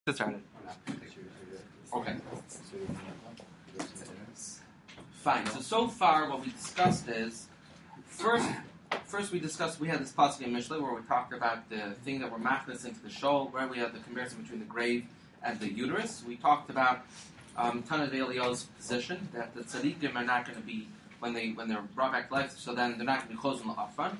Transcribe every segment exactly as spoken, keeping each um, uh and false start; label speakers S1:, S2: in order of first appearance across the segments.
S1: Get started. Okay. Fine. So so far, what we discussed is first. First, we discussed we had this pasuk in Mishlei where we talked about the thing that we're machnas into the shol, where we had the comparison between the grave and the uterus. We talked about um, Tanad Eliyahu's position that the tzaddikim are not going to be when they when they're brought back to life. So then they're not going to be closed on the afan.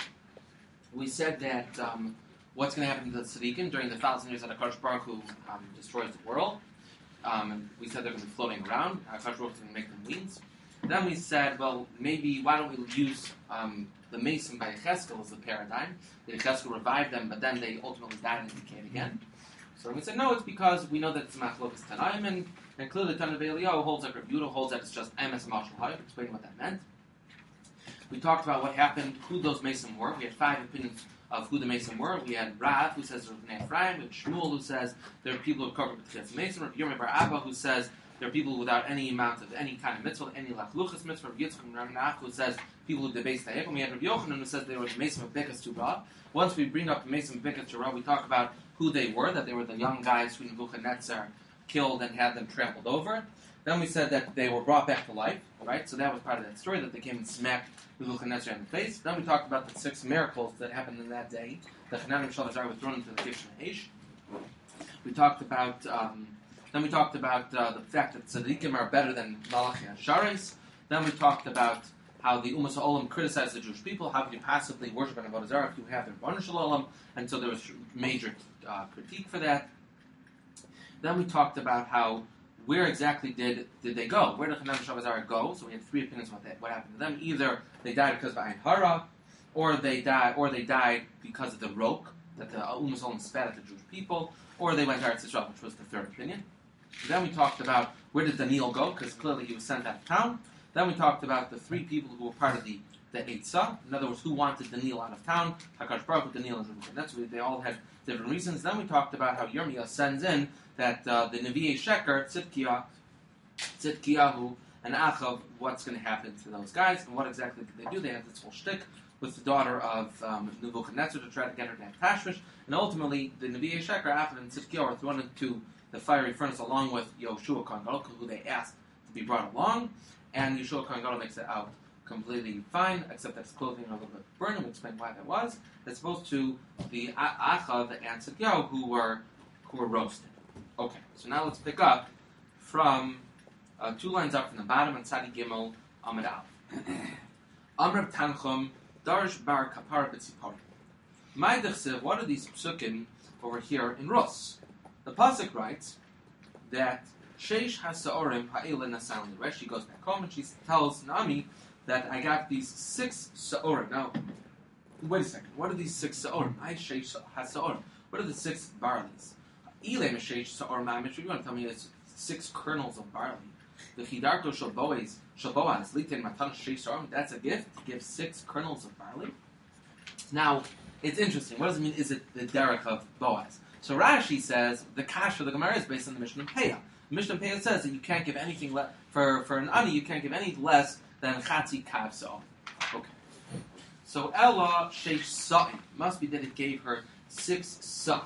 S1: We said that. Um, What's going to happen to the tzaddikim during the thousand years that HaKadosh Baruch Hu um, destroys the world? Um, and we said they're going to be floating around. HaKadosh Baruch Hu is going to make them wings. Then we said, well, maybe why don't we use um, the Mason by Yecheskel as the paradigm? The Yecheskel revived them, but then they ultimately died and decayed again. So we said, no, it's because we know that it's Machlokas Tanaim, and, and clearly the Tanna Eliyahu holds that Rabbi Yehuda holds that it's just M S Mashal Hayek, explaining what that meant. We talked about what happened, who those Mason were. We had five opinions of who the Mason were. We had Rav, who says they're Ephraim, and Shmuel, who says there are people who are covered with the Mason, Rabbi Yirmiyah Bar Abba, who says there are people without any amount of any kind of mitzvah, any lachluchas mitzvah, Rabbi Yitzchak and Rabbi Nach, who says people who debase the and we had Rabbi Yochanan, who says they were the Mason of Bekas Torah. Once we bring up the Mason of Bekas Torah, we talk about who they were, that they were the young guys who Nebuchadnezzar killed and had them trampled over. Then we said that they were brought back to life, right? So that was part of that story, that they came and smacked Nebuchadnezzar in the face. Then we talked about the six miracles that happened in that day. The Hanan and Shalazar were thrown into the Kish Eish. We talked about, um, then we talked about uh, the fact that Tzaddikim are better than Malachi and Sharis. Then we talked about how the Umas Ha'olam criticized the Jewish people. How could you possibly worship an Avodah Zarah if you have their Rebbeinu Shalom? And so there was major uh, critique for that. Then we talked about how where exactly did did they go? Where did Hanan and Shalazar go? So we had three opinions about that. What happened to them? Either they died because of Ayin Hara, or they died, or they died because of the rok that the Umas Ha'olam spat at the Jewish people, or they went to Eretz Yisrael, which was the third opinion. Then we talked about where did Daniel go, because clearly he was sent out of town. Then we talked about the three people who were part of the the Eitzah. In other words, who wanted Daniel out of town? HaKadosh Baruch Hu, Daniel, and that's what they all had different reasons. Then we talked about how Yirmiyah sends in that uh, the Nevi'ei Sheker, Tzidkiah, Tzidkiyahu, and Achav, what's going to happen to those guys, and what exactly did they do? They had this whole shtick with the daughter of um, Nebuchadnezzar to try to get her to have Tashmish, and ultimately the Nevi'ei Sheker, Achav, and Tzidkiyahu are thrown into the fiery furnace along with Yoshua Kohen Gadol, who they asked to be brought along, and Yoshua Kohen Gadol makes it out completely fine, except that his clothing are a little bit burned, and we'll explain why that was, as opposed to the Achav and Tzidkiyahu who were who were roasted. Okay, so now let's pick up from uh, two lines up from the bottom on Tzadi Gimel Amud Aleph. Amr Tanchum Darsh Bar Kapar B'Tzipor. My Dechsev, what are these psukim over here in Rus? The pasuk writes that Sheish HaSa'orim Ha'ila Nasan. She goes back home and she tells Naomi that I got these six Sa'orim. Now, wait a second. What are these six Sa'orim? I Sheish HaSa'orim. What are the six barleys? Ilem Sheish Sa'or Mamish. You want to tell me it's six kernels of barley? The Chidarto Shaboaz, Shaboaz, Litin Matan Sheish Sa'orim. That's a gift to give six kernels of barley. Now, it's interesting. What does it mean? Is it the derech of Boaz? So Rashi says the kash for the Gemara is based on the Mishnah Peah. Mishnah Peah says that you can't give anything le- for for an ani. You can't give any less than chatzi kav so. Okay. So Ella sheish sa'im must be that it gave her six sa.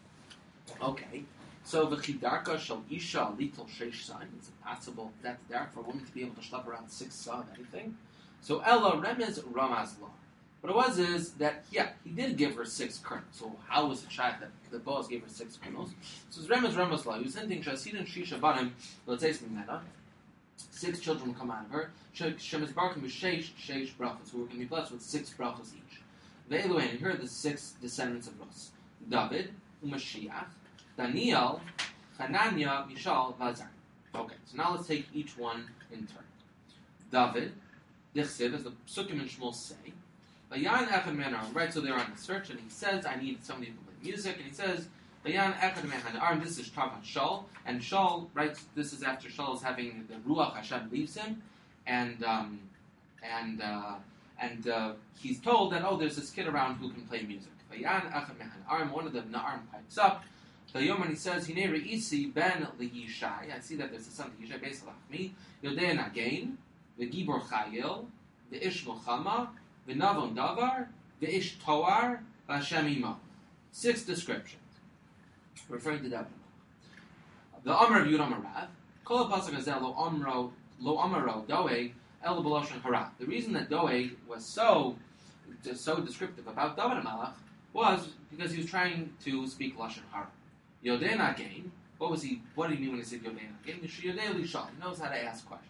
S1: Okay. So the chidarka shal isha little sheish sa'im. Is it possible that's there for a woman to be able to schlep around six sa of anything? So Ella remez ramaz law. What it was is that, yeah, he did give her six kernels. So how was it shot that the Boaz gave her six kernels? So it's Remez Remez Law. He was hinting, Shasidin Shisha Banim, let's say something like that. Six children will come out of her. Shemesh Barkim with Sheish, Sheish brachas, who were going to be blessed with six brachas each. Ve'eluhen, and here are the six descendants of Rus. David, Umashiach, Daniel, Hananiah, Mishal, Vazar. Okay, so now let's take each one in turn. David, Dichsiv, as the Psukim and Shmuel say, Bayan Echad Man Arm, right? So they're on the search, and he says, I need somebody who can play music, and he says, Bayan Echad Man Arm, this is talking about Shaul, and Shaul, right, this is after Shaul is having the Ruach Hashem leaves him, and, um, and, uh, and, uh, he's told that, oh, there's this kid around who can play music. Bayan Echad Man Arm, one of the Na'arm pipes up, the Yoman, he says, Hine Re'isi ben L'Yishai, I see that there's a son to Yishai, based on me, Yodei Nagain, the Gibor Chayil, the Ish Mochama, V'navon davar, v'ish toar, v'Hashem imo. Six descriptions referring to that. The Amar of Yud Amar Rav, Kol HaPasuk Hazel Lo Amro Lo Amaro Doeg El B'Lashon Hara. The reason that Doeg was so so descriptive about David HaMelech was because he was trying to speak Lashon Hara. Yodei Nagain. What was he? What did he mean when he said Yodei Nagain? Yodei Lishal. He knows how to ask questions.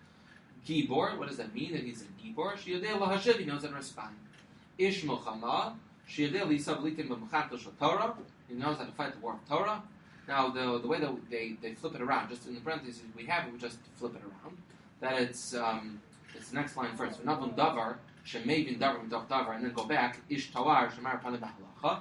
S1: Gibor. What does that mean? That he's a Gibor. Yodei Lahashiv. He knows how to respond. Ish Mochama. Yodei Lisav Litin B'Mchato Shel Torah. He knows how to fight the war of Torah. Now, the the way that they, they flip it around, just in the parentheses we have it, we just flip it around. That it's um, it's the next line first. V'navon davar shemevin davar mitoch davar, and then go back. Ish tawar shemar panim b'halacha.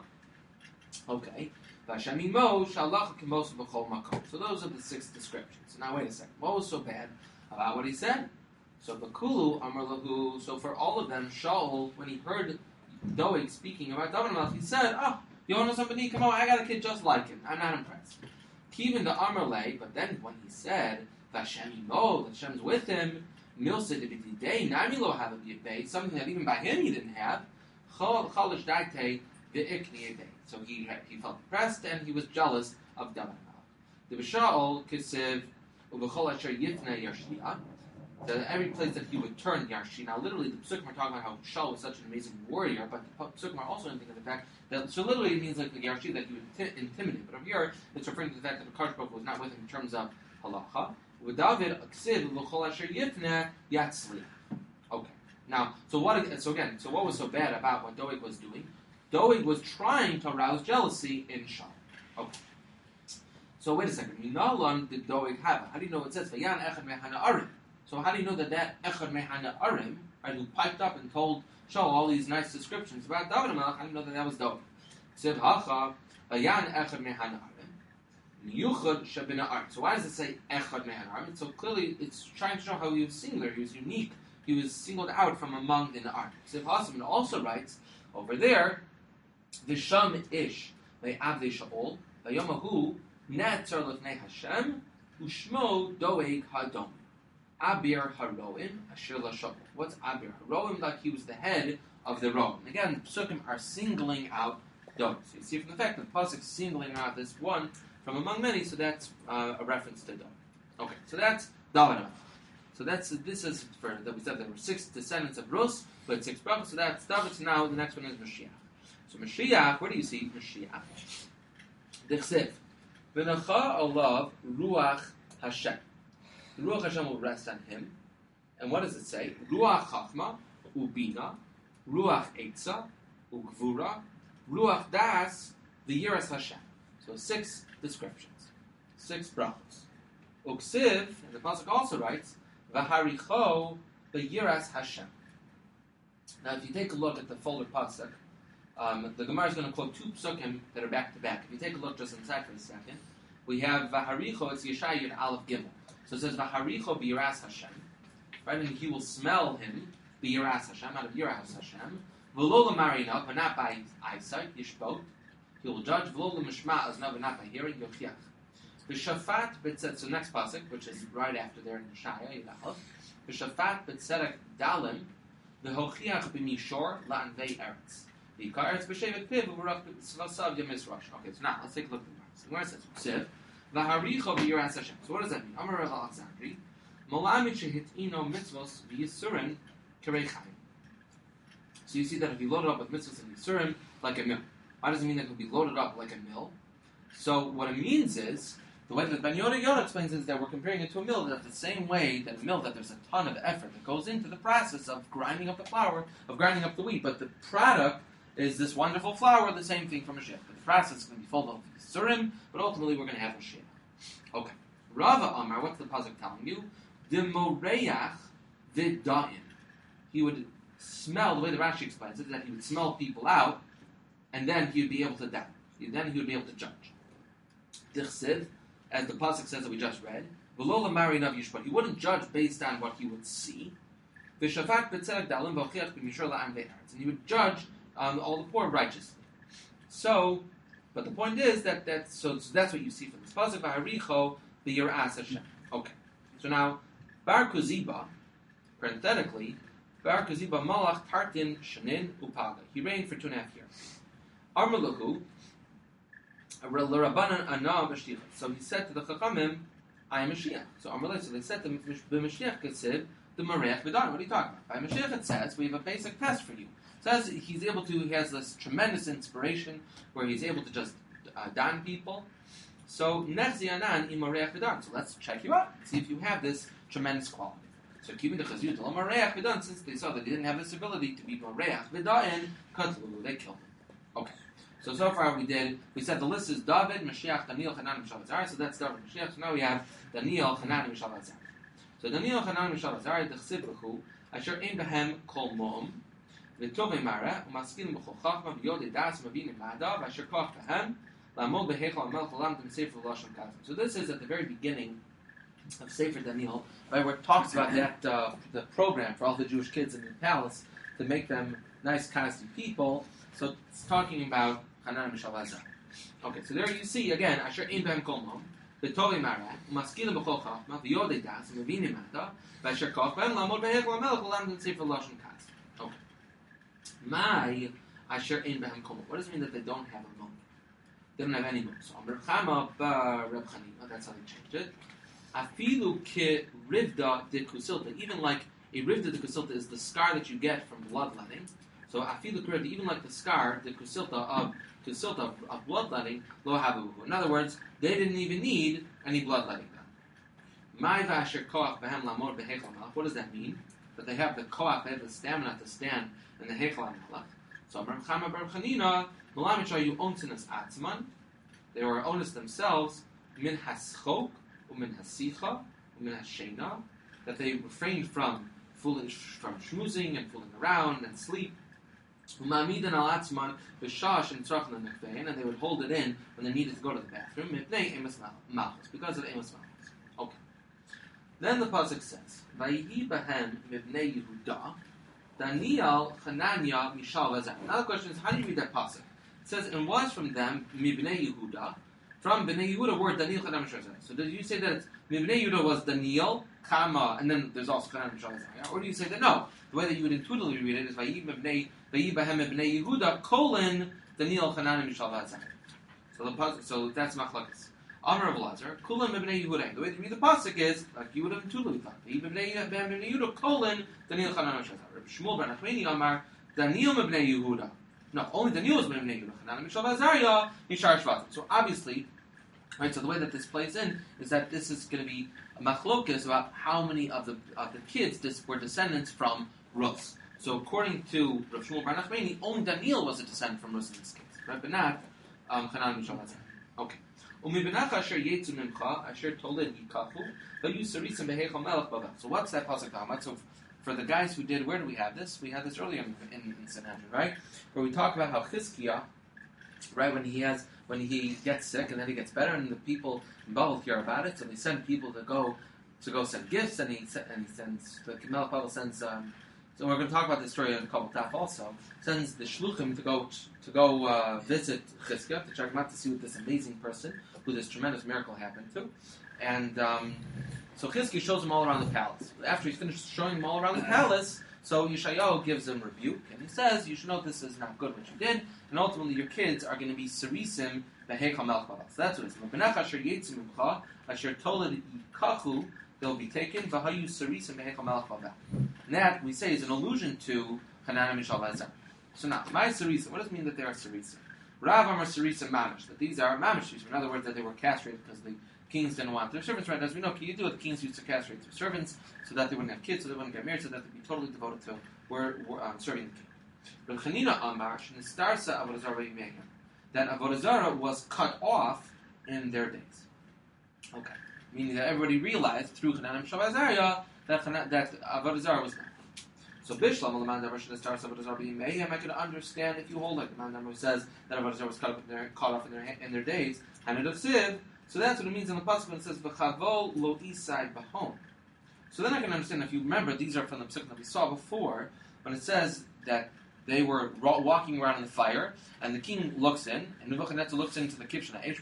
S1: Okay. V'ashami mo shalacha k'mos b'chol makom. So those are the six descriptions. So now wait a second. What was so bad about what he said? So b'kulu amar lahu. So for all of them, Shaul, when he heard Doeg speaking about David HaMelech, he said, "Oh, you want to know somebody? Come on, I got a kid just like him. I'm not impressed." Kivin the Amarle, but then when he said Vashem Mo, that Hashem's with him, Milsa Dibidei, Nami Lo have a bay, something that even by him he didn't have. Chalish Daite the Ikni Day. So he he felt depressed and he was jealous of David HaMelech. The B'Shaol Kisev Uvechol Asher Yitna Yarshia. That every place that he would turn Yarshi. Now, literally, the Psukim are talking about how Shaul was such an amazing warrior, but the Psukim are also hinting at the fact that, so literally it means like the Yarshi that he would t- intimidate. But over here, it's referring to the fact that the Kadosh Baruch Hu was not with him in terms of halacha. With David, Aksiv, L'chol Asher Yitna, Yatzli. Okay. Now, so what, so again, so what was so bad about what Doeg was doing? Doeg was trying to arouse jealousy in Shaul. Okay. So wait a second. Minalan did Doeg have? How do you know it says, Vayan Echad Mehana Arim? So how do you know that that Echad Mehana Arim, right, who piped up and told Shaul all these nice descriptions about David HaMelech, how do you know that that was Doeg? Said Hacha, Vayan Echad Mehana Arim, Yuchad Shabina Arim. So why does it say Echad Mehana Arim? So clearly it's trying to show how he was singular, he was unique, he was singled out from among the Arim. Siv Hasman also writes, over there, Visham Ish, Ve'avde Shaul, Vayomahu, Netzer Lefnei Hashem, Ushmo Doeg Hadom. Abir Haroim, Asher Lashon. What's Abir Haroim? Like he was the head of the Roim. Again, Psukim are singling out Doeg. So you see from the fact that the Pasuk is singling out this one from among many, so that's uh, a reference to Doeg. Okay, so that's David HaMelech. So that's this is for that we said there were six descendants of Rus, but six brothers. So that's David. So now the next one is Mashiach. So Mashiach, where do you see Mashiach? Dichsev, V'nacha olav Ruach Hashem. The Ruach Hashem will rest on him. And what does it say? Ruach Chachma, Ubina, Ruach Eitza, Ugvura, Ruach Das, the Yiras Hashem. So six descriptions. Six brothers. Uksiv, and the Pasuk also writes, V'haricho, the Yiras Hashem. Now if you take a look at the folder Pasuk, um, the Gemara is going to quote two Psukim that are back to back. If you take a look just inside for a second, we have V'haricho, it's Yeshaya and Aleph Gimel. So it says, V'haricho b'yiras Hashem. Right, and he will smell him, b'yiras Hashem, out of yiras Hashem. V'lo l'marina, but not by eyesight, yishbot. He will judge. V'lo l'mishma, but not by hearing, yochiach. V'shafat b'tzedek, so next pasuk, which is right after there in Yeshaya, Yidachos. V'shafat b'tzedek dalim, v'hochiach b'mishor la'anvei eretz. V'yikar eretz b'shevet piv, v'urach b'tzvasav yamizrash. Okay, so now, let's take a look at the verse. The verse says, V'haricho b'yiras Hashem. So what does that mean? Amar Rav Alexandri, Molamid shehitino mitzvos v'yisurim kerechayim. So you see that if you load it up with mitzvos and yisurim, like a mill. Why does it mean that it will be loaded up like a mill? So what it means is, the way that Ben Yoda Yoda explains is that we're comparing it to a mill, that the same way that a mill, that there's a ton of effort that goes into the process of grinding up the flour, of grinding up the wheat, but the product is this wonderful flour, the same thing from a ship. The process is going to be full of yisurim, but ultimately we're going to have a ship. Okay. Rava Amar, what's the pasuk telling you? The moreach v'da'im. He would smell, the way the Rashi explains it, is that he would smell people out, and then he would be able to die. Then he would be able to judge. Dichsiv, as the pasuk says that we just read, v'lo l'mari nav yishpat. He wouldn't judge based on what he would see. V'shafat b'tzedek dalim v'ochiach b'mishor la'am ve'aretz. And he would judge um, all the poor righteously. So, but the point is that that's, so, so that's what you see from this pasuk. V'haricho b'yiras Hashem. Okay. So now, Bar Kuziba, parenthetically, Bar Kuziba malach tartin shanin upaga. He reigned for two and a half years. Armalahu, So he said to the Chachamim, I am Mashiach. So Amrullah, so they said to the Mashiach Kasid, the Mareach V'dan. What are you talking about? By Mashiach it says, we have a basic test for you. It says he's able to, he has this tremendous inspiration where he's able to just uh, dan people. So Nechzi Anan im Mareach V'dan. So let's check you out, see if you have this tremendous quality. So keeping the Chazut, Lo Mareach V'dan, since they saw that he didn't have this ability to be Mareach V'dan, Katlu, they killed him. Okay. So, so far we did, we said the list is David, Mashiach, Daniel, Hanan, Mishael, Azariah. So that's David, Mashiach. So now we have Daniel, Hanan, Mishael, Azariah. So Daniel, Hanan, Mishael, Azariah, Dechsiv L'chu, Asher Ein Behem Kol Mo'um, V'tovei Mara, U'maskilim B'chol Chachma, V'yodei Das, Mavinim Ma'adav, Asher Koch Behem, La'amod B'heichel HaMelech L'lamdim Sefer L'Lashon Kazim. So this is at the very beginning of Sefer Daniel, right, where it talks about that, uh, the program for all the Jewish kids in the palace to make them nice, casty people. So it's talking about Hanan Mishael Azariah. Okay, so there you see again, Asher Ein Behem Kol Mo'um, V'tovei Mara, U'maskilim B'chol Chachma, V'yodei Das, Mavinim Ma'adav, Asher Koch Behem, La'amod B'heichel HaMelech L'lamdim Sefer L'Lashon Kazim. Okay. My Asher Ein Behem Kol Mo'um. What does it mean that they don't have a mo'um? They don't have any mo'um. So Reb Chama bar Reb Chanina, that's how they changed it. Afilu ki rivda de kusilta. Even like a rivda de kusilta is the scar that you get from bloodletting. So afilu ki rivda, even like the scar, the kusilta of kusilta of, of bloodletting, lo havu. In other words, they didn't even need any bloodletting done. My vasher koach behem lamor behechal melech. What does that mean? That they have the koach, they have the stamina to stand in the hechal melech. So Reb Chama bar Chanina, Malamicha you onsinus atzman. They were onus themselves min haschok. Umin hasicha, umin hashena, that they refrained from foolish, from schmoozing and fooling around and sleep. Umamidan al atzman b'shash and tzrachna mekvein, and they would hold it in when they needed to go to the bathroom. Mipnei emes malchus, because of emes malchus. Okay. Then the pasuk says, "Vayihi bahem mibnei Yehuda, Daniel, Hanania, Mishael, Azariah." Now the question is, how do you read that pasuk? It says, "And was from them mibnei Yehuda." From Bnei Yehuda word Daniel, Hanan, Mishael, Azariah. So did you say that it's, Bnei Yehuda was Daniel, Kama, and then there's also Hanan, Mishael, Azariah? Or do you say that no? The way that you would intuitively read it is Vayi Bnei Bnei Yehuda colon Daniel, Hanan, Mishael, Azariah. So the so that's machlokes. Amar of Lazar, Kulam Bnei Yehuda. The way to read the pasuk is like you would have intuitively thought. Vayi Bnei Yehuda colon Daniel, Hanan, Mishael, Azariah. Shmuel ben Achmeni Amar Daniel Bnei Yehuda. No, only Daniel was Bnei Yehuda. Hanan, Mishael, Azariah, Nishar Shvatim. So obviously. Right, so the way that this plays in is that this is going to be a machlokes about how many of the of the kids this were descendants from Rus. So according to Rav Shmuel bar Nachmani, only Daniel was a descendant from Rus in this case, right? But not um, Hanan Mishael Azariah. Okay. Umibenach asher yetzu mimcha asher toled yikachu v'yu sarisim behechal melech bava. So what's that pasuk talking about? So for the guys who did, where do we have this? We had this earlier in, in, in Sanhedrin, right? Where we talk about how Chizkiah, right, when he has. When he gets sick and then he gets better, and the people in Babel hear about it, so they send people to go to go send gifts, and he and he sends the Melech Babel sends. Um, so we're going to talk about this story in a couple taf also. Sends the shluchim to go to go uh, visit Chizkiah to check him out to see what this amazing person who this tremendous miracle happened to, and um, so Chizkiah shows him all around the palace. After he's finished showing him all around the palace. So Yeshayahu gives him rebuke, and he says, you should know this is not good what you did, and ultimately your kids are going to be Sarisim Behechal Melech Bava. So that's what it is. Asher Toled Yikachu, they'll be taken, Vahayu Sarisim Behechal Melech Bava. And that, we say, is an allusion to Hanan Mishael Azariah. So now, my Sarisim, what does it mean that they are Sarisim? Rav Amar Sarisim Mamish, that these are Mamish. In other words, that they were castrated because the kings didn't want their servants, right? As we know, can you do it? The kings used to castrate their servants so that they wouldn't have kids, so they wouldn't get married, so that they'd be totally devoted to were, were um, serving the king. Reb Chanina Amar Shnistarsa Avodah Zarah B'Yimeihem, that Avodah Zarah was cut off in their days. Okay, meaning that everybody realized through Hanan Mishael Azariah that that Avodah Zarah was not. So Bishlam Alaman Davar Shnistarsa Avodah Zarah B'Yimeihem, I could understand if you hold like the man who says that Avodah Zarah was cut, in their, cut off in their in their days. Hanad of Siv. So that's what it means in the pasuk when it says v'chavo lo isai bahom. So then I can understand if you remember these are from the pasuk that we saw before when it says that they were walking around in the fire and the king looks in and Nebuchadnezzar looks into the kitchen. It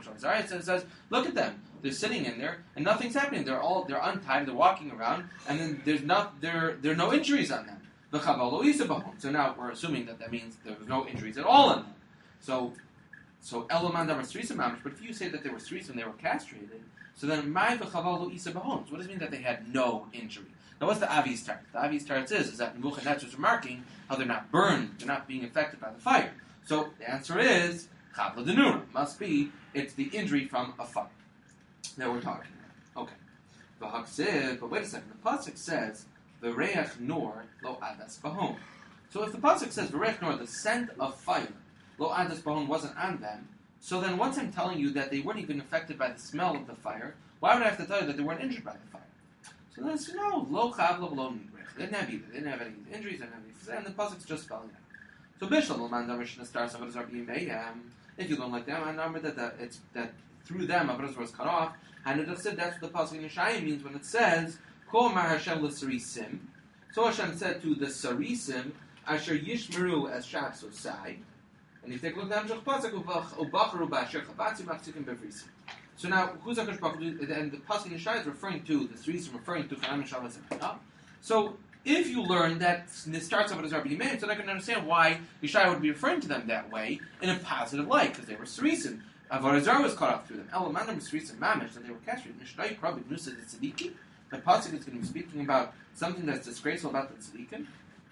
S1: says, look at them. They're sitting in there and nothing's happening. They're all they're untied. They're walking around and then there's not there there are no injuries on them. V'chavo lo isai bahom. So now we're assuming that that means there was no injuries at all on them. So. So Eloman Damar Srisim Mamish, but if you say that they were Srisim, they were castrated, so then Mai V'Chavalu Isa Bahon. So what does it mean that they had no injury? Now what's the Avi's Tart? The Avi's Tart is, is that Nebuchadnezzar is remarking how they're not burned, they're not being affected by the fire. So the answer is, Chavla Denura. Must be, it's the injury from a fire that we're talking about. Okay. V'Haksiv, but wait a second, the Pasuk says, V'Reach Nor Lo Adas Bahon. So if the Pasuk says, V'Reach Nor, the scent of fire, Lo Adas Bahon wasn't on them, so then once I'm telling you that they weren't even affected by the smell of the fire, why would I have to tell you that they weren't injured by the fire? So then it's, no, Lo Chavla Lo Nibrech. They didn't have either. They didn't have any injuries, they didn't have any, and the Pasuk's just spelling it out. So Bishlam L'man Damar Shina Star Savadaz Rabbi Me'am, if you don't like them, I number that, that it's that through them Avrazor was cut off, and it said that's what the Pasuk in Yeshayim means when it says, Kol Mar Hashem L'Sarisim. So Hashem said to the Sarisim, Asher Yishmeru as Shabso Sai. And if you take a look at the Pasuk, Ubacharu Ba'asher Chabatzi Machzikim Bevrisim. So now, who's HaKadosh Baruch Hu? And the Pasuk in Yeshayim is referring to, the Sarisim referring to Chanam and Shabbat Zemach. So, if you learn that this starts off as Rabbi Yemeim, so I can understand why Yeshayah would be referring to them that way in a positive light, because they were Sarisim. Avodah Zarah was cut off through them. Elamanam Sarisim Mamish, and they were castrated. Mishnai probably Gnusa the Tzadiki. The Pasuk is going to be speaking about something that's disgraceful about the Tzadikim.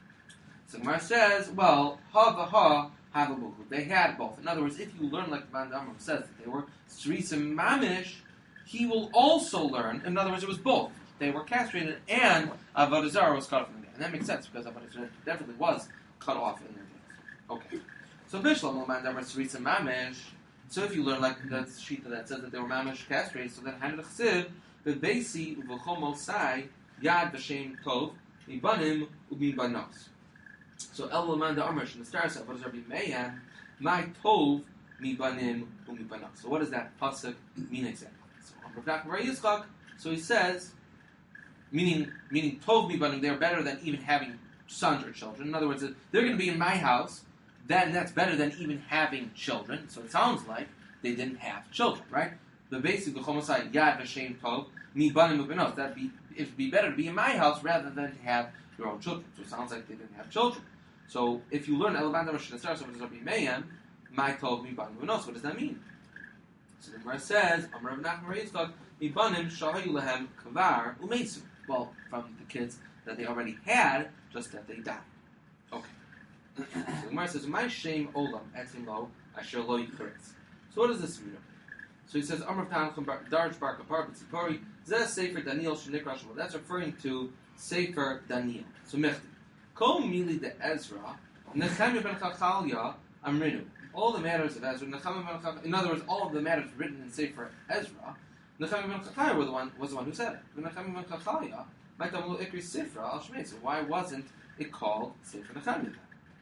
S1: So Gemara says, well, ha v'ha havabuhu. They had both. In other words, if you learn like the Ban Damar says that they were Sarisim Mamish, he will also learn. In other words, it was both. They were castrated, and Avodah Zarah was cut off in their day. And that makes sense, because Avodah Zarah definitely was cut off in their days. Okay. So Bishlam L'man Damar Sarisim Mamish. So if you learn like the sheet that says that they were Mamish castrated, so then Hanad Chsiv, the Beisi Uvochomo Sai, Yad B'Shem Tov, Ibanim Ubim Banos. So El L'man Damar Shin the stars of Avodah Zarah B'Meyan, My Tov Mibanim Ubim Banos. So what does that pasuk mean exactly? So Rav Nachman Yitzchak. So he says, meaning meaning Tov Mibanim, they're better than even having sons or children. In other words, they're going to be in my house, then that's better than even having children. So it sounds like they didn't have children, right? The basic B'chomosai Yad V'Shem Tov Mibanim Ubenos. That'd be it'd be better to be in my house rather than to have your own children. So it sounds like they didn't have children. So if you learn Elabanda Rishon so Rabbi Me'am, my Tov Mibanim Ubenos, what does that mean? So the Gemara says, Amar Rav Nachman Yitzchak Mibanim Shahayu Lehem Kavar Umesu. Well, from the kids that they already had, just that they died. Okay. So the Gemara says, "My shame olam etzim lo asher lo yikaretz." So what does this mean? So he says, "Amar Tanachim Darj Bar Kapar B'Tzipori Zeh Sefer Daniel Shenikra Shmuel." That's referring to Sefer Daniel. So Mechti Kol Mili de Ezra Nechemia ben Chachalya Amrinu. All the matters of Ezra, Nechemia ben Chachalya. In other words, all of the matters written in Sefer Ezra. Nechemia ben Chachalya was the one was the one who said it. Nechemia ben Chachalya might have Ikri Sifra Al Shmei. So why wasn't it called Sefer Nechemia?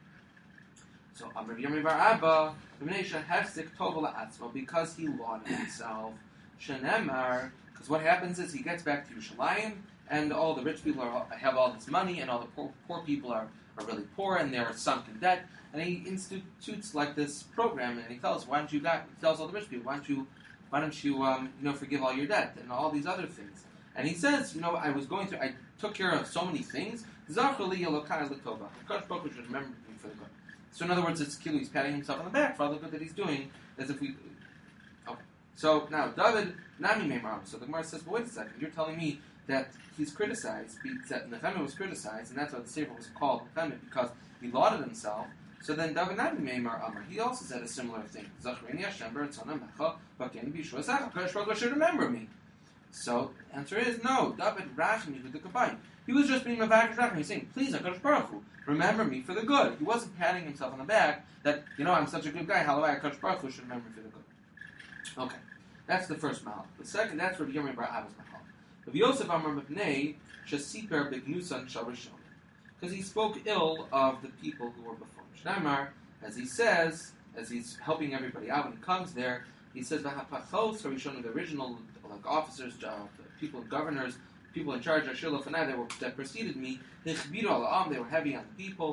S1: So Amar Yami Bar Abba B'Meisha Hefzik Tovala Atzma, because he lauded himself. Shenemar, because what happens is he gets back to Yerushalayim, and all the rich people are, have all this money, and all the poor, poor people are, are really poor, and they're sunk in debt. And he institutes like this program, and he tells, why don't you guys, he tells all the rich people, why don't you, why don't you, um, you know, forgive all your debt and all these other things. And he says, you know, I was going through, I took care of so many things. Zachar li Elokai l'tova. Hakadosh Baruch Hu should remember me for the good. So in other words, it's Kilu, he's patting himself on the back for all the good that he's doing, as if we... Okay. So now, David, Nami Meimaram. So the Gemara says, well, wait a second, you're telling me that he's criticized, that Nehemiah was criticized, and that's why the Sefer was called Nehemiah, because he lauded himself. So then David Nami Meimar Amar, he also said a similar thing. Zachreni Hashem B'Ratzon Hamecha, V'Keni B'Yishua Sacha, Hakadosh Baruch Hu should remember me. So the answer is no. David Rachmi with the Kabayim. He was just being Mavakish Rachmi. He's saying, please, Hakadosh Baruch Hu, remember me for the good. He wasn't patting himself on the back that, you know, I'm such a good guy, how do I, Hakadosh Baruch Hu should remember me for the good. Okay. That's the first mahal. The second, that's Rabbi Yirmiyah Bar Abba's mahal. Rabbi Yosef Amar Mepnei Shasiper B'Gnusan Sharishon. Because he spoke ill of the people who were before him. Shnamar, as he says, as he's helping everybody out when he comes there, he says, V'hapachos Harishon, the original like officers, uh, people, governors, people in charge, Ashir Lofanai, that, were, that preceded me, they were heavy on the people,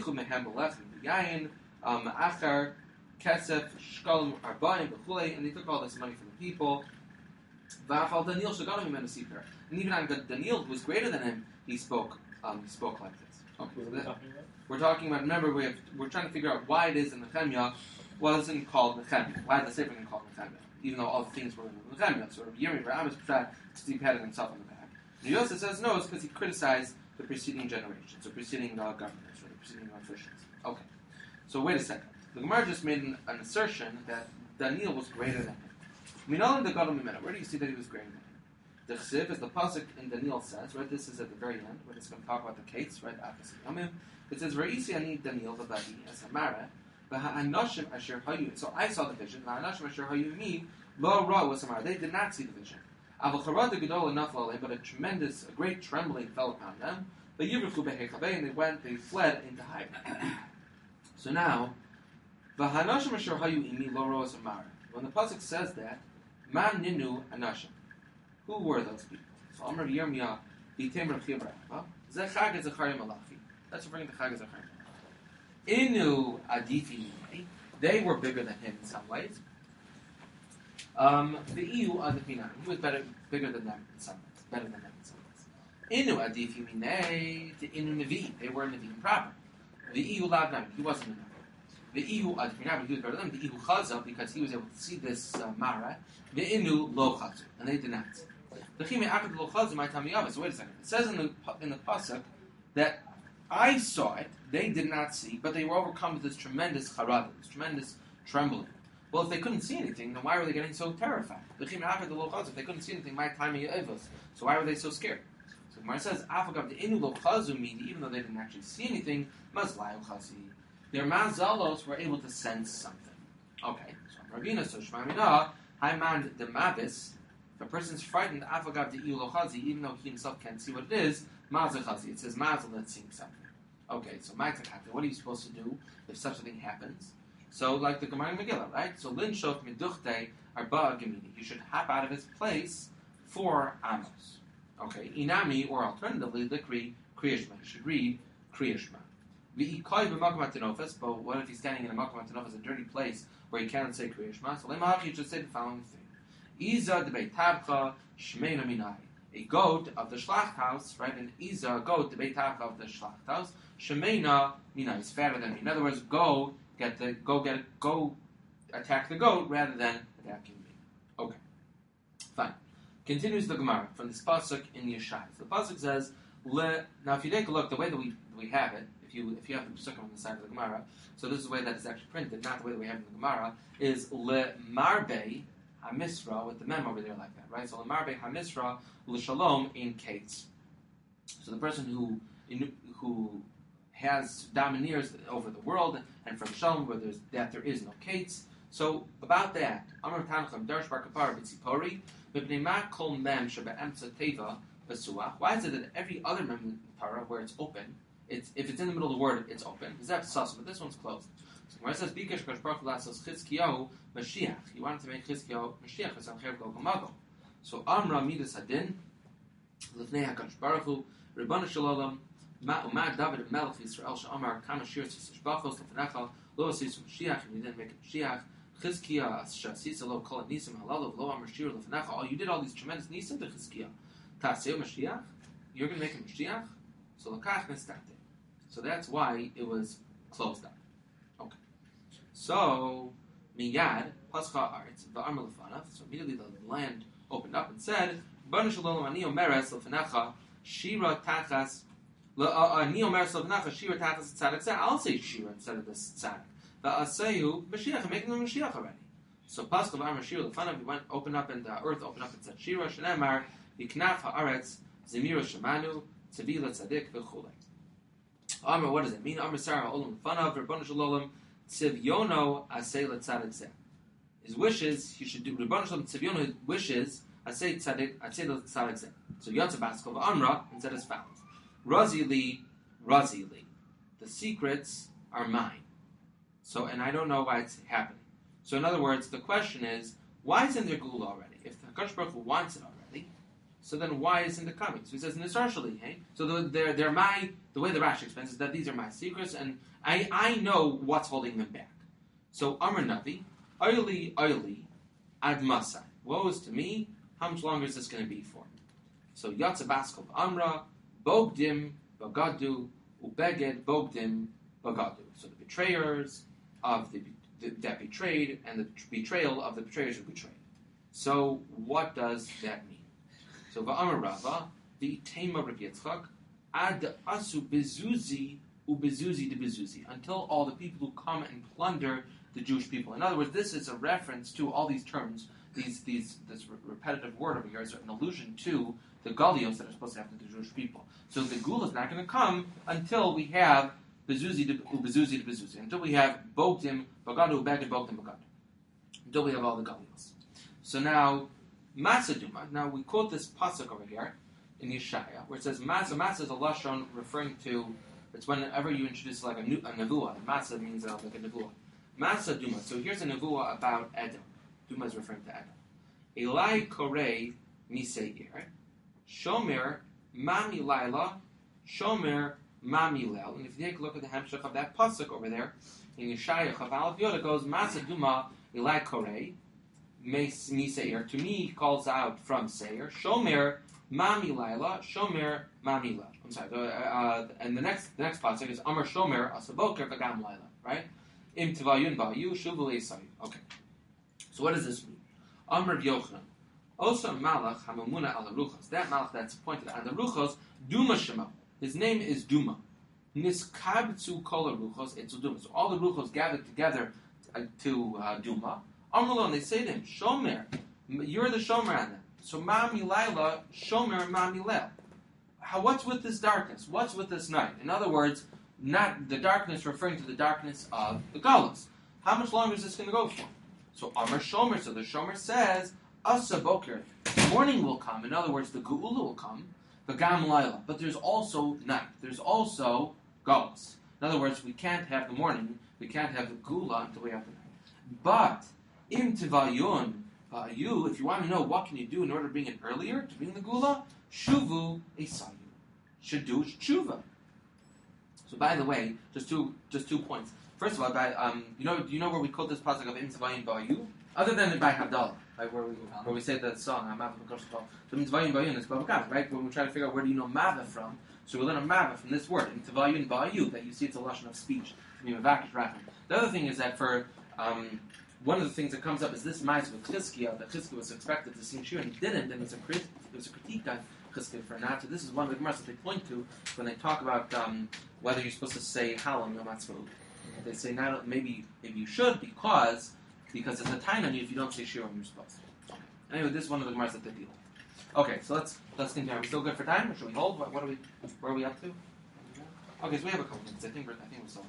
S1: um, Achar, Kesef, Shkalim, Arbaim, Bechule, and they took all this money from the people. And even on Daniel, who was greater than him, he spoke um, he spoke like this. Okay, so that, we're talking about, remember, we have, we're trying to figure out why it is in Nehemiah wasn't called Nechemia. Why did the Sefer called Nechemia? Even though all the things were in Nechemia. So Yirmi Barabas Pshat, because he patted himself on the back. And Yosef says no, it's because he criticized the preceding generation, so preceding uh, governors, or the preceding officials. Okay. So wait a second. The Gemara just made an, an assertion that Daniel was greater than him. Minol in the Gadol Mimena. Where do you see that he was greater than him? The Chsiv, as the pasuk in Daniel says, right? This is at the very end, where it's going to talk about the case, right? It says, "Reisi ani Daniel v'badi as Hamara, v'ha'anoshim asher hayu." So I saw the vision. V'ha'anoshim asher hayu me lo ra was Hamara. They did not see the vision. Avol charad gedol nafal aleim, but a tremendous, a great trembling fell upon them. But yivruchu behechavei, and they went, they fled into hiding. So now, v'ha'anoshim asher hayu me lo ra was Hamara. When the pasuk says that, man ninu anoshim. Who were those people? So Amr Yirmiyah, Yitem Rav Chiya bar Abba, Zeh Chag Zechariah Malachi. That's referring to Chag Zechariah. Inu Adifi Minei. They were bigger than him in some ways. Um, the Iu Adipinah. He was better, bigger than them in some ways. Better than them in some ways. Inu Adifi Minei. The Inu Nevi. They were Nevi'im proper. The Iu Lavnam. He wasn't a Nevi. The Iu Adipinah. He was better than them. The Iu Chaza, because he was able to see this uh, Mara. The Inu Lo Chazu. And they did not see. So wait a second. It says in the in the pasuk that I saw it, they did not see, but they were overcome with this tremendous charad, this tremendous trembling. Well, if they couldn't see anything, then why were they getting so terrified? If they couldn't see anything, my time so why were they so scared? So Gemara says, even though they didn't actually see anything, their mazalos were able to sense something. Okay, so Ravina, so Shmamina, Haiman the Mavis. If a person's frightened, afagav de iulochazi, even though he himself can't see what it is, mazachazi. It says mazel, let's see something. Okay, so ma'atzakati. What are you supposed to do if such a thing happens? So, like the Gemara in Megillah, right? So linshof miduchte arba gemini. You should hop out of his place for amos. Okay, inami, or alternatively, likri kriyashma. You should read kriyashma. V'ikoi b'makom hatinofes. But what if he's standing in a makom hatinofes, a dirty place where he cannot say kriyashma? So lemach, you should say the following thing. Iza de Beit Tavcha Shmeina Minai. A goat of the Shlacht house, right? An Iza, a goat, the Beit Tavcha of the Shlacht house. Shmeina Minai is fatter than me. In other words, go get the go get go attack the goat rather than attacking me. Okay, fine. Continues the Gemara from this pasuk in Yeshai. So the pasuk says, Le, now if you take a look, the way that we we have it, if you if you have the pasuk on the side of the Gemara, so this is the way that it's actually printed, not the way that we have it in the Gemara, is Le Marbe Hamisra, with the mem over there like that, right? So Lamarbe Hamisra L'Shalom in Kates. So the person who in, who has domineers over the world, and from Shalom where there's that there is no Kates. So about that, Amar Tancham Darsh Bar Kapar B'Tzipori B'Bnei Ma Kol Mem Shebe'emtza Teva B'Suach. Why is it that every other mem in Torah where it's open, it's if it's in the middle of the word, it's open? Because that's sus, but this one's closed. So where it says Bikesh Kosh Baruch Hu Lasos Chizkiyahu Mashiach, he wanted to make Chizkiyahu Mashiach as Al-Chev Gog Mago. So Amra Midas Hadin Lifnei HaKadosh Baruch Hu Ribbon Shalom Ma Umad David Melech Yisrael Sha'amar Kama Shir Tzis Bachos Lefnecha Lo Asis Mashiach, and you didn't make a Mashiach Chizkiah Shasisa Lo Kol Nisim Halal Lo Amar Shir Lefnecha. Oh, you did all these tremendous Nisim to Chizkiah. Taseu Mashiach, you're going to make a Mashiach. So Lakach Nestate. So that's why it was closed up. Okay. So Miyad Pascha Arts Va'amar Lefanav. So immediately the land opened up and said, Banu Shalom Ani Omeres Lefnecha Shira Tachas. Shira Tachas Tzadik. I'll say Shira instead of this Tzadik. Va'asehu Mashiach. I'm making them Mashiach already. So Pascha Va'amar Shira Lefanav. We went open up and the earth opened up and said Shira Shenemar Yiknaf Haaretz Zemira Shemanu Tzavila Tzadik V'chulei. Amar, what does it mean? Amar Sarah Olam Lefanav Rabbanu Shalom Tzivyono Asay L'Tzadik Zeh. His wishes, he should do Rabbanu Shalom Tzivyono. His wishes Asay Tzadik Asay L'Tzadik Zeh. So Yotze Baskov Amra and said as follows: Razi Li, Razi Li. The secrets are mine. So, and I don't know why it's happening. So, in other words, the question is, why isn't there Gula already? If the Hakadosh Baruch Hu wants it already, so then why isn't it coming? So he says, Nisarshali, hey? So the, they're, they're my, the way the Rashi explains is that these are my secrets, and I, I know what's holding them back. So Amar Navi, Oili, Oili, Ad Masai. Woe is to me, how much longer is this going to be for? So Yatsa Baskov Amra, Bogdim, Bagadu, Ubeged, Bogdim, Bagadu. So the betrayers of the th- that betrayed and the betrayal of the betrayers who betrayed. So what does that mean? So va'amar Rava the tema Rabbi Yitzchak ad asu bezuzi ubezuzi de bezuzi, until all the people who come and plunder the Jewish people. In other words, this is a reference to all these terms. These these this re- repetitive word over here is an allusion to the galios that are supposed to happen to the Jewish people. So the gula is not going to come until we have bezuzi de ubezuzi de bezuzi, until we have bogdim bagadu bagad bogdim bagad, until we have all the galios. So now Masaduma. Now we quote this pasuk over here in Yeshaya, where it says Masa. Masa is a lashon referring to. It's whenever you introduce like a, new, a nevuah. Masa means uh, like a nevuah. Masa Duma. So here's a nevuah about Edom. Duma is referring to Edom. Eli korei miseir, shomer mami laila, shomer mami lel. And if you take a look at the hemshech of that pasuk over there in Yeshaya Chaval Yod, it goes Masa Duma Eli korei miseir. To me, he calls out from Seir. Shomer mami laila, shomer mami lel. I'm sorry. Uh, uh, and the next the next pasuk is Amar shomer asaboker v'gam laila. Right? Im tivayun ba'yu shuvu le'isai. Okay. So what does this mean? Amr Yochanan. Osa malach hamamuna al ruchos. That malach that's appointed on the ruchos, Duma Shema. His name is Duma. Niskabtsu kol ruchos etzu Duma. So all the ruchos gathered together uh, to uh, Duma. Amrulon, they say to him, Shomer, you're the Shomer on them. So Mami Laila, Shomer Mami Lel. How? What's with this darkness? What's with this night? In other words, not the darkness referring to the darkness of the Galus. How much longer is this going to go for? So Amar Shomer, so the Shomer says, Asa Boker, morning will come. In other words, the Geula will come, the Gam Laila. But there's also night. There's also Galus. In other words, we can't have the morning, we can't have the Geula until we have the night. But Im Tivayun, uh, you, if you want to know what can you do in order to bring it earlier, to bring the Geula, Shuvu Esayu. Should do Tshuva. So by the way, just two just two points. First of all, by, um, you know, do you know where we quote this pasuk of Im Tivayun Ba'yu? Other than by Havdalah, right, where we where we say that song, Mava B'Kosh. So Im Tivayun Ba'yu is Bavakav, right? When we try to figure out where do you know Mava from, so we learn a Mava from this word, Im Tivayun Ba'yu, that you see it's a lashon of speech. I mean, the other thing is that for um, one of the things that comes up is this Ma'is with Chizkiah, that Chizkiah was expected to sing Shir and he didn't, and it's a crit- it was a critique on Chizkiah for not. So this is one of the Gemaras that they point to when they talk about um, whether you're supposed to say Halam Yom Ha'atzmaut. They say not maybe maybe you should because because it's a time on you if you don't say Shir when you're supposed to. Anyway, this is one of the Gemaras that they deal with. Okay, so let's let's continue. Are we still good for time, or should we hold? What, what are we? Where are we up to? Okay, so we have a couple minutes. I think we're I think we're still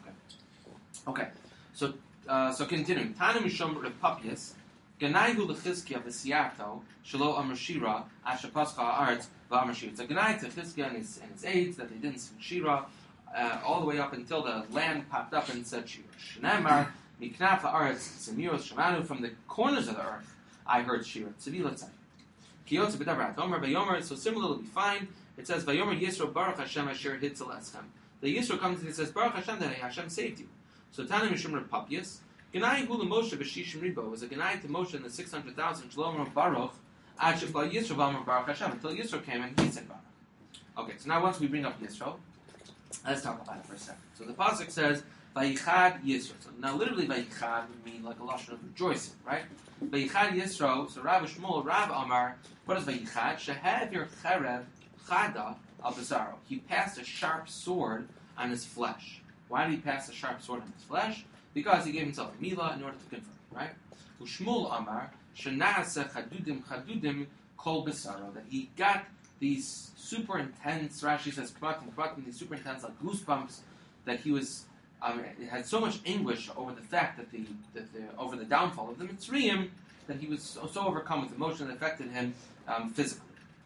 S1: okay. Okay, so uh, so continuing. Tana Mishom Rav Papias, Ganaihu Lechizkiah v'Siyato Shelo Amar Shira Asher Pascha Ha'aretz v'Amar Shira. It's a Ganai to Chizkiah and his and his aides that they didn't sing Shira. Uh, all the way up until the land popped up and said Shira. Shneimar Miknaf Ha'aretz Semiros Shemanu, from the corners of the earth I heard Shira. Tzvi L'tzai. Kiyotze B'Davrat Omer Vayomer. So similarly, we find it says Vayomer Yisro Baruch Hashem Asher Hitzel Eschem. The Yisro comes and he says Baruch Hashem that Hashem saved you. So Tana Mishum Rav Papias. Ganai Hula Moshe B'Shishim Ribo was a Ganai to Moshe in the six hundred thousand Shalom Baruch Ad Shefla Yisro V'Amar Baruch Hashem, until Yisro came and he said Baruch. Okay, so now once we bring up Yisro, let's talk about it for a second. So the pasuk says Vayichad Yisro. So now literally Vayichad would mean like a lashon of rejoicing, right? Vayichad Yisro. So Rav Shmuel Rav Amar, what is Vayichad? Shehav your cherev chada al basaro. He passed a sharp sword on his flesh. Why did he pass a sharp sword on his flesh? Because he gave himself a milah in order to convert, right? Ushmul Amar Shenasa Chadudim Chadudim Kol Basaro, that he got these super intense, Rashi says, Kratim, Kratim, these super intense, like goosebumps, that he was, um, it had so much anguish over the fact that the, that the over the downfall of the Mitzrayim, that he was so, so overcome with emotion that affected him um, physically.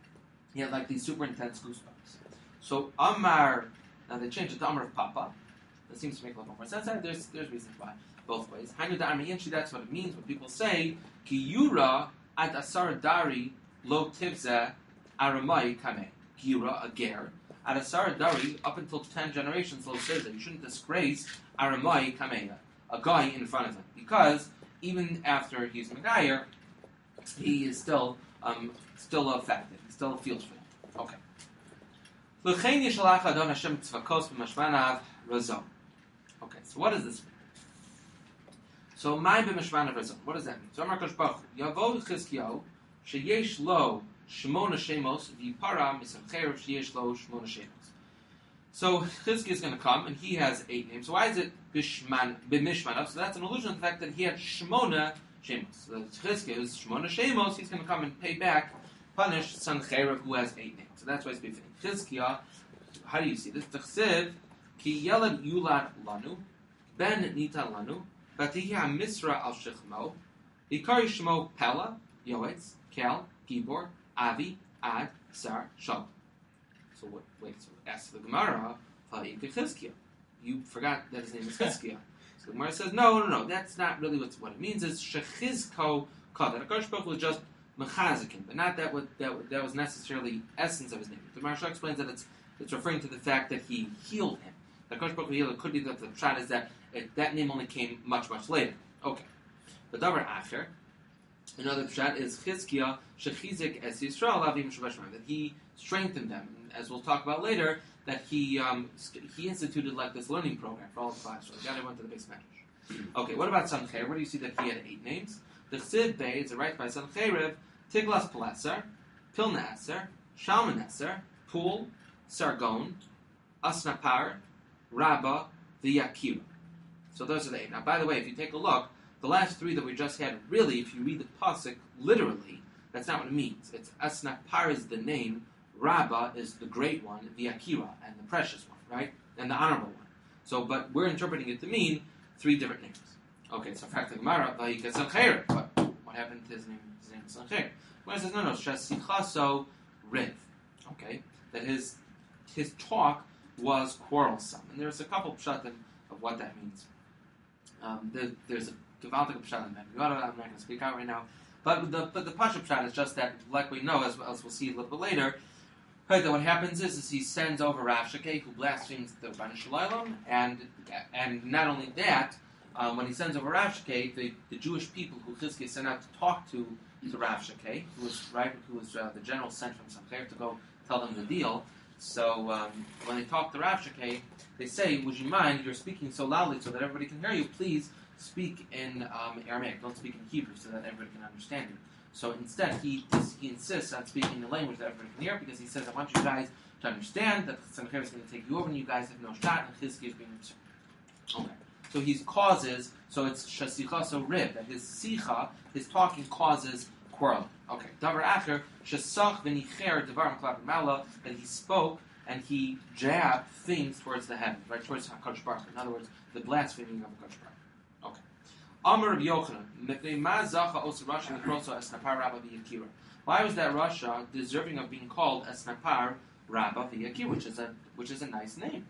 S1: He had like these super intense goosebumps. So Amar, now they changed it to Amar of Papa. That seems to make a little more sense. There's there's reasons why, both ways. Hanu Da'ami Yinshi, that's what it means when people say, Ki Yura ad Asar Dari lo tivzeh Aramai Kameh. Gira, a ger. Ad Asar Dari, up until ten generations, lo says that you shouldn't disgrace Aramai Kameh, a guy in front of him. Because even after he's Megayer, he is still um, still affected. He still feels for him. Okay. L'chein yishalach Adon Hashem tzvakos b'mashmanav razon. Okay, so what does this mean? So, my b'mishmana v'zon. What does that mean? So, Amar Kosh Baruch Yavo Chizkiyahu sheyesh lo shmona shemos v'yipara misamcherev sheyesh lo shmona shemos. So, Chizkiyahu is going to come, and he has eight names. So, why is it b'mishmana? So, that's an allusion to the fact that he had shmona shemos. So, Chizkiyahu is shmona shemos. He's going to come and pay back, punish Sancherev, who has eight names. So, that's why it's befitting. Chizkiyahu, how do you see this? T'chsev ki yelad yulad lanu ben nita lanu Batiha Misra al Shechmo, Ikari Shmo Pella, Yoetz, Kel, Gibor, Avi, Ad, Sar, Shal. So what? Wait. So ask the Gemara, Chizkiyahu. You forgot that his name is Chizkiyahu. So the Gemara says, no, no, no. That's not really what what it means. It's Shechizko Kad. That Hakadosh Baruch Hu was just mechazikim, but not that what that that was necessarily essence of his name. The Maharsha explains that it's it's referring to the fact that he healed him. The Hakadosh Baruch Hu healed. It could be that the pshat is that. It, that name only came much, much later. Okay. The davar after, another pshat is Chizkiyahu shechizik es Yisrael avim shebashmam, that he strengthened them, and as we'll talk about later, that he um, he instituted like this learning program for all the class. So the guy went to the base medrash. Okay. What about Sancherev? Where do you see that he had eight names? The Chsiv Bey is a right by Sancherev, Tiglas Paleser, Pilnaser, Shalmaneser, Pool, Sargon, Asnapar, Rabbah, the Yakira. So those are the eight. Now, by the way, if you take a look, the last three that we just had, really, if you read the pasuk literally, that's not what it means. It's Asnapar is the name, Rabbah is the great one, the Akira, and the precious one, right? And the honorable one. So, but we're interpreting it to mean three different names. Okay, so fact the Gemara, Vayika Sancherev. What? What happened to his name? His name is Sancherev. Gemara says, no, no, Shasichaso Riv. Okay, that his his talk was quarrelsome. And there's a couple of pshatim of what that means. Um, there, there's a Gavaldik Pshat in Megillah. I'm not going to speak out right now. But the but the Pasha Pshat is just that, like we know, as, as we'll see a little bit later, right, that what happens is, is he sends over Rav Shakeh, who blasphemes the Rebbeinu Shalom, and and not only that, um, when he sends over Rav Shakeh, the, the Jewish people who Chizkiyahu sent out to talk to, to Rav Shakeh, who was, right, who was uh, the general sent from Sancherev to go tell them the deal. So um, when they talk to Rav Shakeh, they say, would you mind, you're speaking so loudly so that everybody can hear you, please speak in um, Aramaic, don't speak in Hebrew so that everybody can understand you. So instead, he he insists on speaking the language that everybody can hear, because he says, I want you guys to understand that Sancherev is going to take you over and you guys have no shot, and Chizkiyahu is being concerned. Okay. So he causes, so it's Shasicha, so Rib, that his Sicha, his talking causes quarreling. Okay. Davar Acher, Shasach v'nicher devarim klapim mala, that he spoke and he jabbed things towards the heavens, right, towards HaKadosh Baruch Hu. In other words, the blaspheming of HaKadosh Baruch Hu. Okay. Amar Rabbi Yochanan, Mepnei ma zacha osa Rasha mikroso esnapar Rabba v'yakira. Why was that Rasha deserving of being called esnapar Rabba v'yakira, which is a which is a nice name?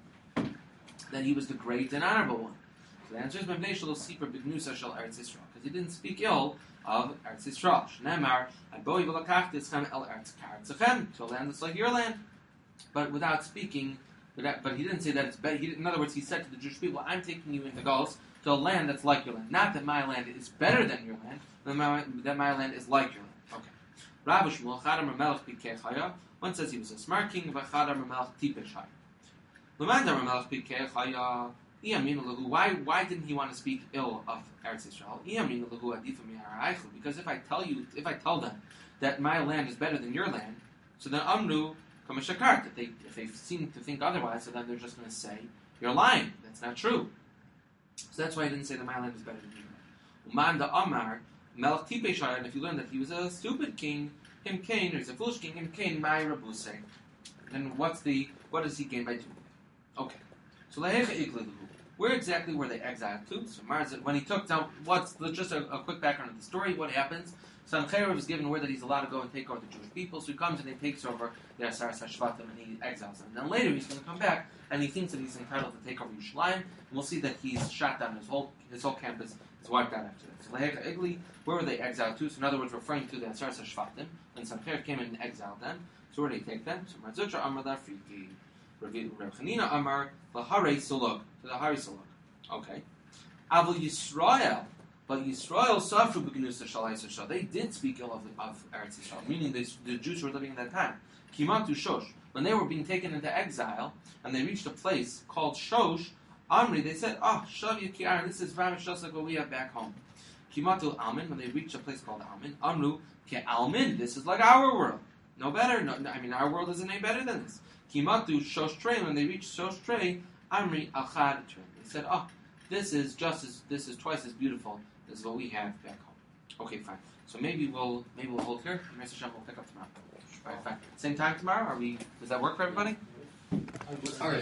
S1: That he was the great and honorable one. So the answer is Mepnei shelo sipar b'gnusa shel Eretz Yisrael, because he didn't speak ill of Eretz Yisrael. Shneimar adboi v'lakachti eschem el Eretz karetzachem, to a land that's like your land. But without speaking, without, but he didn't say that it's better. He, in other words, he said to the Jewish people, I'm taking you into Galus to a land that's like your land. Not that my land is better than your land, but my, that my land is like your land. Okay. Rabbi Shmuel, Chadam Ramelech Pikei Chaya. One says he was a smart king, but Chadam Ramelech Tipesh Chaya. Lamanda Ramelech Pikei Chaya. Why, why didn't he want to speak ill of Eretz Yisrael? Because if I tell you, if I tell them that my land is better than your land, so then Amru Kama Shakart, if they if they seem to think otherwise, so then they're just going to say you're lying. That's not true. So that's why I didn't say that my land is better than your land. Umanda Amar Melech Tipeshar, and if you learn that he was a stupid king, him Cain, or he's a foolish king, him Cain my Rabuse. Then what's the what does he gain by doing that? Okay. So Lehecha Iglehu. Where exactly were they exiled to? So Marzit, when he took down, what's the, just a, a quick background of the story? What happens? Sancherev is given word that he's allowed to go and take over the Jewish people, so he comes and he takes over the Asaras HaShvatim and he exiles them. And then later he's going to come back and he thinks that he's entitled to take over Yerushalayim, and we'll see that he's shot down, his whole his whole campus is wiped out after that. So Lehecha Igli, where were they exiled to? So in other words, referring to the Asaras HaShvatim, when Sancherev came and exiled them. So where did he take them? So Marzutra Amar Lafriki, Rav Chanina Amar Lahare Suluk, to the Hari Suluk. Okay. Avol Yisrael, but Yisrael suffered b'gnusa shal Yisrael. They did speak ill of, of Eretz Yisrael, meaning they, the Jews who were living at that time. Kimatu Shosh, when they were being taken into exile, and they reached a place called Shosh, Amri, they said, oh, Shavya Ki'ar, this is very just like what we have back home. Kimatu Almin, when they reached a place called Almin, Amru, Ke Almin, this is like our world. No better, no, I mean, our world isn't any better than this. Kimatu Shostrei, when they reached Shostrei, Amri Achad, they said, oh, this is just as, this is twice as beautiful as what we have back home. Okay, fine. So maybe we'll, maybe we'll hold here, and Mister Shem will pick up tomorrow. All right, fine. Same time tomorrow? Are we, does that work for everybody? All right.